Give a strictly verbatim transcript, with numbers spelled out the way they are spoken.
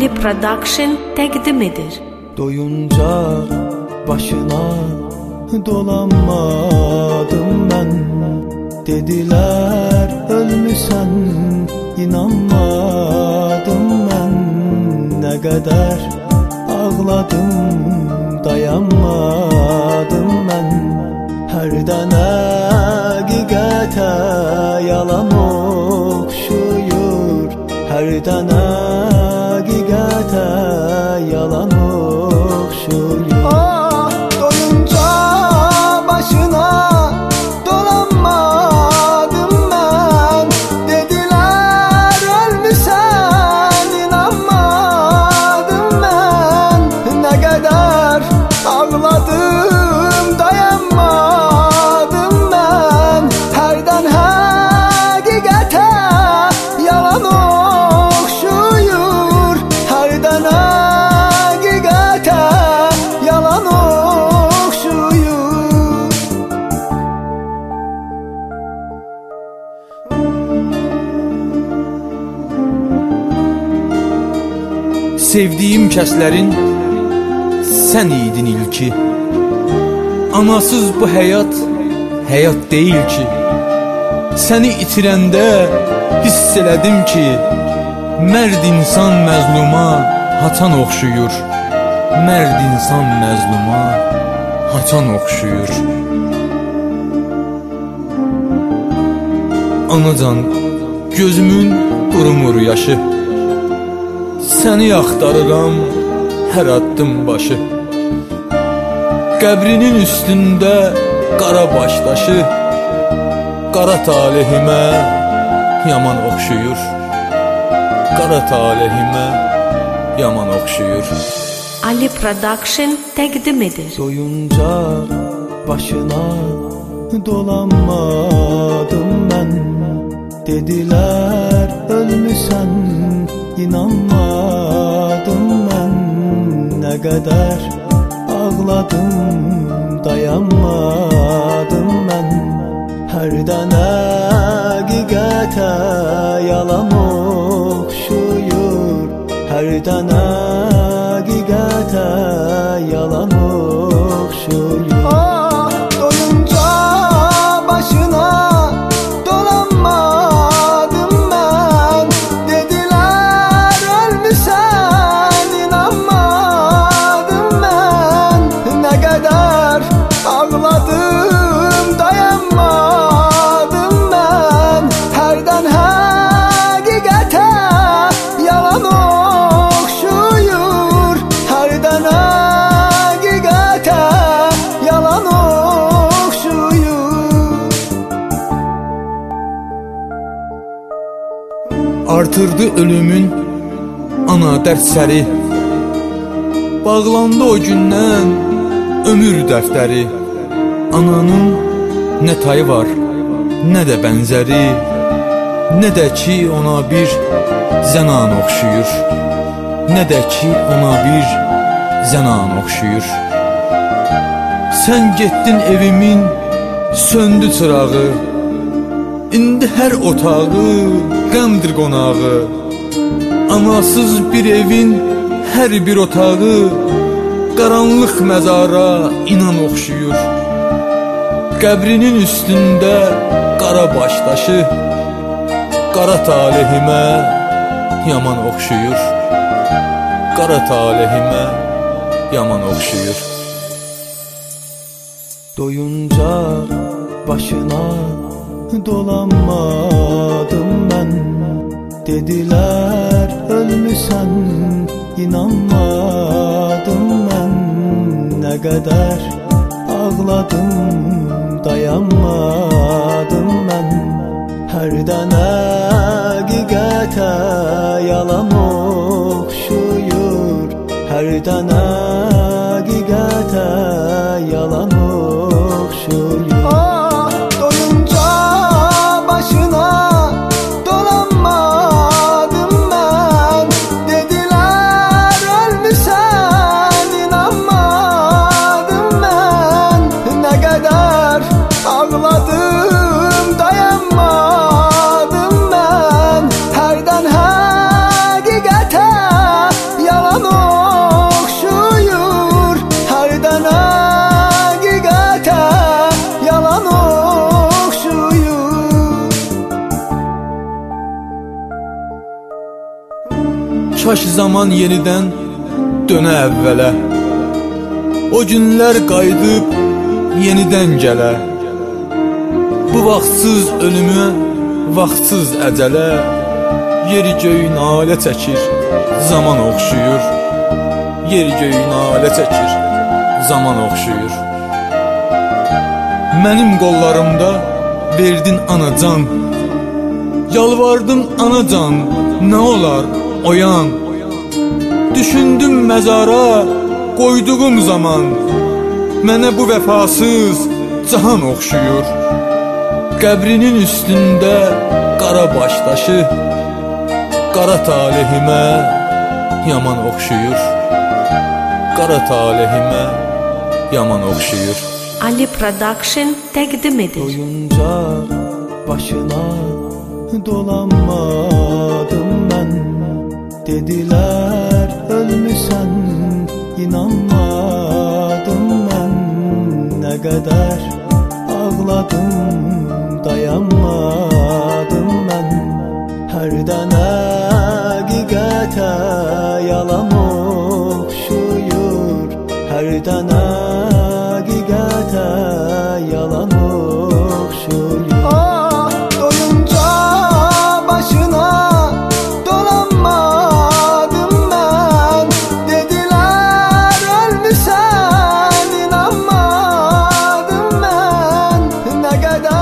Ali Production təqdim edir. Doyunca başına dolanmadım mən. Dediler ölmüsən, inanmadım mən. Ne kadar ağladım, dayanmadım mən. Her dənə həqiqətə yalan oxşuyur. Her dənə həqiqətə yalan oxşuyur. Ah, doyunca başına dolanmadım mən. Dediler ölmüsən, inanmadım mən. Ne kadar ağladım, dayanmadım mən. Herden həqiqətə yalan oxşuyur. Herden həqiqətə yalan oxşuyur. Sevdiyim kəslərin sən idin ilki. Anasız bu həyat, həyat deyil ki. Səni itirəndə hiss elədim ki, mərd insan məzluma haçan oxşuyur. Mərd insan məzluma haçan oxşuyur. Anacan, gözümün qurumur yaşı. Səni axtarıram hər addım başı. Qəbrinin üstündə qara başdaşı, qara talihimə yaman oxşuyur. Qara talihimə yaman oxşuyur. Ali Production təqdim edir. Doyunca başına dolanmadım mən. Dediler ölmüsən, inanmadım mən. Ne kadar ağladım, dayanmadım mən. Her dənə həqiqətə yalan oxşuyur. Her dənə həqiqətə yalan oxşuyur. Ah, doyunca başına dolanmadım mən. Dediler ölmüsən, inanmadım mən. Ne kadar ağladım, dayanmadım mən. Herden həqiqətə yalan oxşuyur. Herden həqiqətə yalan oxşuyur. Artırdı ölümün ana dərsləri. Bağlandı o gündən ömür dəftəri. Ananın nə tayı var, nə də bənzəri. Nə də ki ona bir zənan oxşuyur. Nə də ki ona bir zənan oxşuyur. Sən getdin evimin söndü çırağı. İndi hər otağı qəmdir qonağı. Anasız bir evin hər bir otağı qaranlıq məzara inan oxşuyur. Qəbrinin üstündə qara başdaşı, qara talihimə yaman oxşuyur. Qara talihimə yaman oxşuyur. Doyunca başına dolanmadım mən. Dediler ölmüsən, inanmadım mən. Ne kadar ağladım, dayanmadım mən. Her dənə həqiqətə yalan oxşuyur. Her dənə həqiqətə yalan oxşuyur. Ah, doyunca başına dolanmadım mən. Dediler ölmüsən, inanmadım mən. Ne kadar ağladım, dayanmadım mən. Herden həqiqətə Kaş zaman yenidən dönə əvvələ, o günlər qayıdıb yenidən gələ. Bu vaxtsız ölümə, vaxtsız əcələ, yeri göyün alə çəkir, zaman oxşuyur. Yeri göyün alə çəkir, zaman oxşuyur. Mənim qollarımda verdin anacan, yalvardım anacan, nə olar oyan. Düşündüm məzara qoyduğum zaman, mənə bu vəfasız cahan oxşuyur. Qəbrinin üstündə qara baş daşı, qara talihimə yaman oxşuyur. Qara talihimə yaman oxşuyur. Ali Production təqdim edir. Doyunca başına dolanmadım mən. Dediler ölmüşsən, inanmadım mən. Ne kadar ağladım, dayanmadım mən. Her dənə həqiqətə yalan oxşuyur. Her dənə həqiqətə yalan oxşuyur. Ah, doyunca başına dolanmadım mən. Dediler ölmüşsən, inanmadım mən. Ne kadar